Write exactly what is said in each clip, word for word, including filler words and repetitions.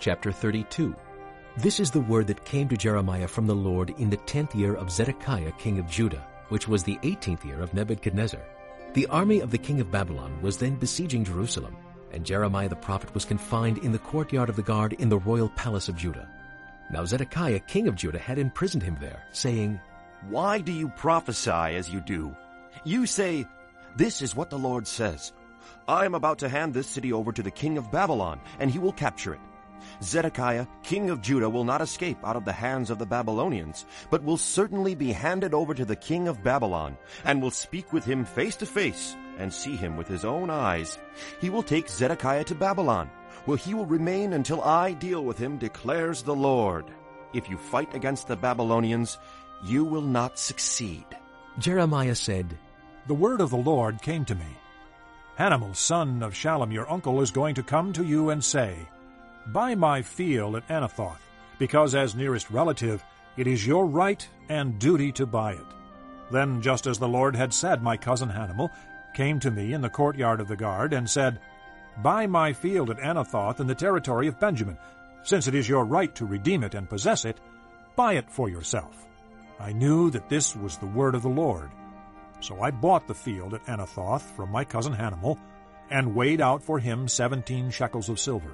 Chapter thirty-two. This is the word that came to Jeremiah from the Lord in the tenth year of Zedekiah king of Judah, which was the eighteenth year of Nebuchadnezzar. The army of the king of Babylon was then besieging Jerusalem, and Jeremiah the prophet was confined in the courtyard of the guard in the royal palace of Judah. Now Zedekiah king of Judah had imprisoned him there, saying, "Why do you prophesy as you do? You say, 'This is what the Lord says. I am about to hand this city over to the king of Babylon, and he will capture it. Zedekiah, king of Judah, will not escape out of the hands of the Babylonians, but will certainly be handed over to the king of Babylon, and will speak with him face to face, and see him with his own eyes. He will take Zedekiah to Babylon, where he will remain until I deal with him, declares the Lord. If you fight against the Babylonians, you will not succeed." Jeremiah said, "The word of the Lord came to me. Hanamel, son of Shallum, your uncle, is going to come to you and say, 'Buy my field at Anathoth, because as nearest relative it is your right and duty to buy it.' Then, just as the Lord had said, my cousin Hanamel came to me in the courtyard of the guard and said, 'Buy my field at Anathoth in the territory of Benjamin. Since it is your right to redeem it and possess it, buy it for yourself.' I knew that this was the word of the Lord. So I bought the field at Anathoth from my cousin Hanamel, and weighed out for him seventeen shekels of silver.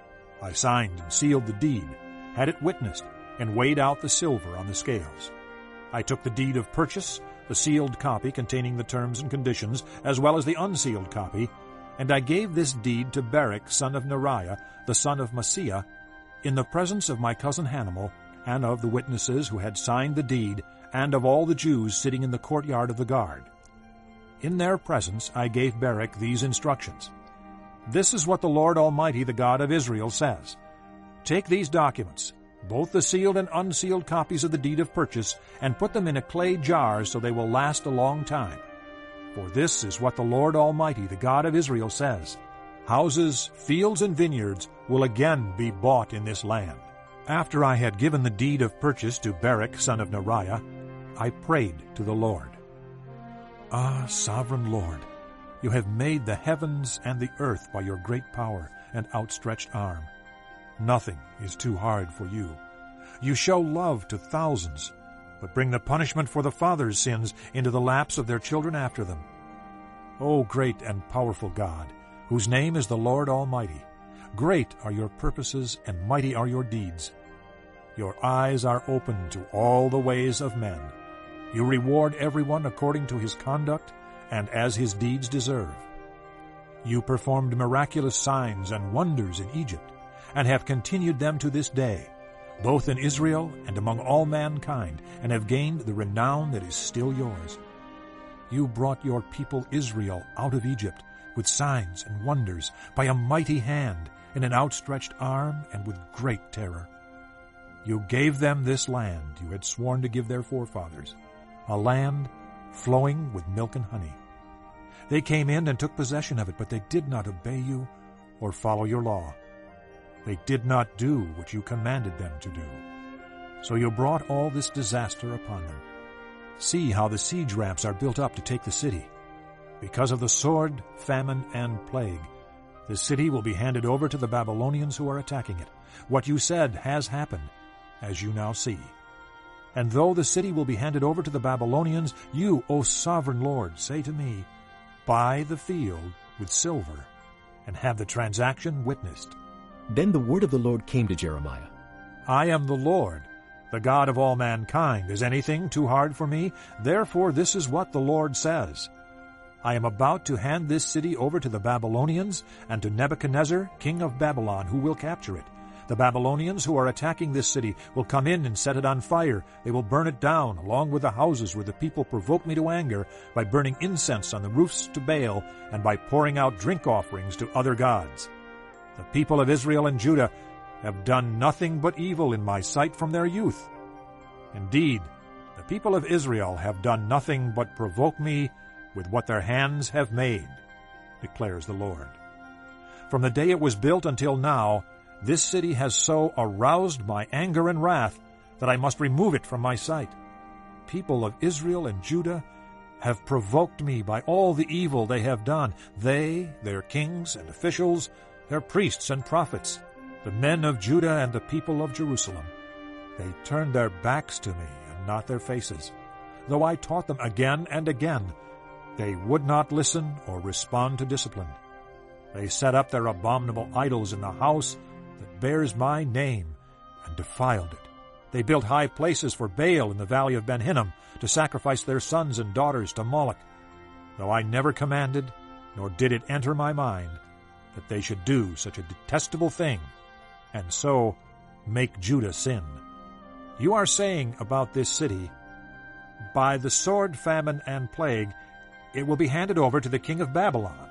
I signed and sealed the deed, had it witnessed, and weighed out the silver on the scales. I took the deed of purchase, the sealed copy containing the terms and conditions, as well as the unsealed copy, and I gave this deed to Barak son of Neriah, the son of Maaseiah, in the presence of my cousin Hanamel, and of the witnesses who had signed the deed, and of all the Jews sitting in the courtyard of the guard. In their presence I gave Barak these instructions. 'This is what the Lord Almighty, the God of Israel, says. Take these documents, both the sealed and unsealed copies of the deed of purchase, and put them in a clay jar so they will last a long time. For this is what the Lord Almighty, the God of Israel, says. Houses, fields, and vineyards will again be bought in this land.' After I had given the deed of purchase to Barak son of Neriah, I prayed to the Lord. 'Ah, sovereign Lord, you have made the heavens and the earth by your great power and outstretched arm. Nothing is too hard for you. You show love to thousands, but bring the punishment for the fathers' sins into the laps of their children after them. O great and powerful God, whose name is the Lord Almighty, great are your purposes and mighty are your deeds. Your eyes are open to all the ways of men. You reward everyone according to his conduct and as his deeds deserve. You performed miraculous signs and wonders in Egypt, and have continued them to this day, both in Israel and among all mankind, and have gained the renown that is still yours. You brought your people Israel out of Egypt with signs and wonders, by a mighty hand, in an outstretched arm, and with great terror. You gave them this land you had sworn to give their forefathers, a land flowing with milk and honey. They came in and took possession of it, but they did not obey you or follow your law. They did not do what you commanded them to do. So you brought all this disaster upon them. See how the siege ramps are built up to take the city. Because of the sword, famine, and plague, the city will be handed over to the Babylonians who are attacking it. What you said has happened, as you now see. And though the city will be handed over to the Babylonians, you, O sovereign Lord, say to me, buy the field with silver, and have the transaction witnessed.' Then the word of the Lord came to Jeremiah. 'I am the Lord, the God of all mankind. Is anything too hard for me? Therefore this is what the Lord says. I am about to hand this city over to the Babylonians and to Nebuchadnezzar, king of Babylon, who will capture it. The Babylonians who are attacking this city will come in and set it on fire. They will burn it down, along with the houses where the people provoke me to anger, by burning incense on the roofs to Baal, and by pouring out drink offerings to other gods. The people of Israel and Judah have done nothing but evil in my sight from their youth. Indeed, the people of Israel have done nothing but provoke me with what their hands have made, declares the Lord. From the day it was built until now, this city has so aroused my anger and wrath that I must remove it from my sight. People of Israel and Judah have provoked me by all the evil they have done, they, their kings and officials, their priests and prophets. the men of Judah and the people of Jerusalem. They turned their backs to me and not their faces. Though I taught them again and again, they would not listen or respond to discipline. They set up their abominable idols in the house that bears my name and defiled it. They built high places for Baal in the valley of Ben Hinnom to sacrifice their sons and daughters to Moloch, though I never commanded, nor did it enter my mind, that they should do such a detestable thing, and so make Judah sin. You are saying about this city, by the sword, famine, and plague, it will be handed over to the king of Babylon.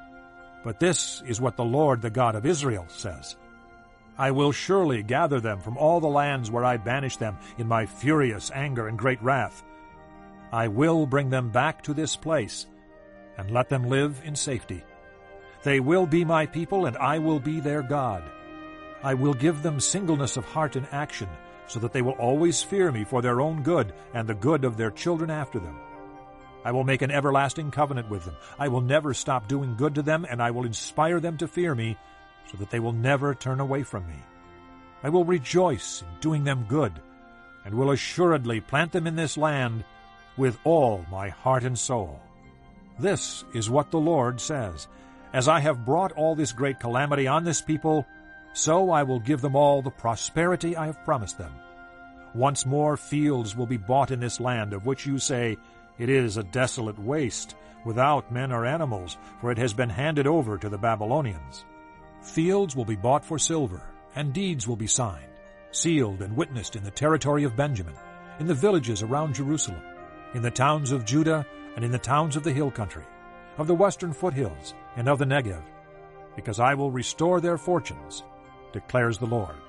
But this is what the Lord, the God of Israel, says. I will surely gather them from all the lands where I banished them in my furious anger and great wrath. I will bring them back to this place, and let them live in safety. They will be my people, and I will be their God. I will give them singleness of heart and action, so that they will always fear me for their own good and the good of their children after them. I will make an everlasting covenant with them. I will never stop doing good to them, and I will inspire them to fear me, so that they will never turn away from me. I will rejoice in doing them good, and will assuredly plant them in this land with all my heart and soul. This is what the Lord says. As I have brought all this great calamity on this people, so I will give them all the prosperity I have promised them. Once more fields will be bought in this land, of which you say, it is a desolate waste, without men or animals, for it has been handed over to the Babylonians. Fields will be bought for silver, and deeds will be signed, sealed and witnessed in the territory of Benjamin, in the villages around Jerusalem, in the towns of Judah, and in the towns of the hill country, of the western foothills, and of the Negev, because I will restore their fortunes, declares the Lord.